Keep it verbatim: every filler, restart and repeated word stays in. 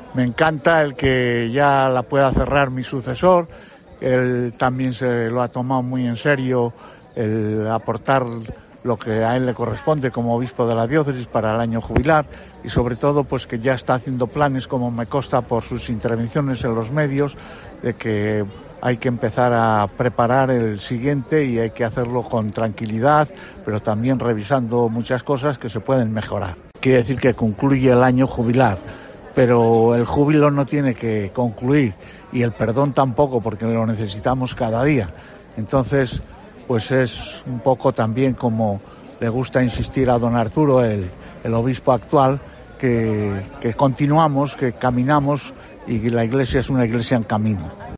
Me encanta el que ya la pueda cerrar mi sucesor. Él también se lo ha tomado muy en serio, el aportar lo que a él le corresponde como obispo de la diócesis para el año jubilar, y sobre todo pues que ya está haciendo planes, como me consta por sus intervenciones en los medios, de que hay que empezar a preparar el siguiente y hay que hacerlo con tranquilidad, pero también revisando muchas cosas que se pueden mejorar. Quiere decir que concluye el año jubilar, pero el júbilo no tiene que concluir y el perdón tampoco, porque lo necesitamos cada día. Entonces, pues es un poco también como le gusta insistir a don Arturo, el, el obispo actual, que, que continuamos, que caminamos y que la Iglesia es una Iglesia en camino.